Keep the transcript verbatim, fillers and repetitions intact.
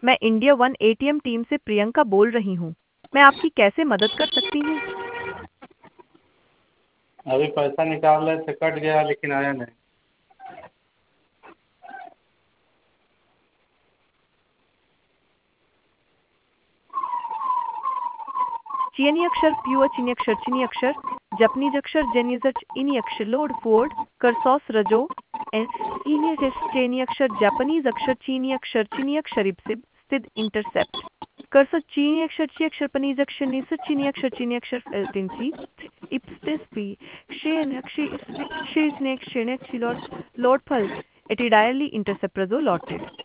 मैं India one ATM team से प्रियंका बोल रही हूँ। मैं आपकी कैसे मदद कर सकती हूँ? अभी पैसा निकाल रहे थे, कट गया लेकिन आया नहीं। चीनी अक्षर प्यूअर चीनी अक्षर चीनी अक्षर जापानीज अक्षर जेनीज इनी अक्षर लोड फोर्ड करसॉस रजो चीनी चीनी अक्षर जापानीज अक्षर चीनी अक्षर चीनी अक्षर इप्सिब स्थित इंटरसेप्ट कर्सर चीनी अक्षर ची अक्षर पनीज अक्षर निसर चीनी अक्षर चीनी अक्षर फिल्टिंची इप्सिस पी शेन अक्षी शेज नेक शेनेक लॉर्ड लॉर्ड फल एटी डायरली इंटरसेप्ट रजो लॉटेड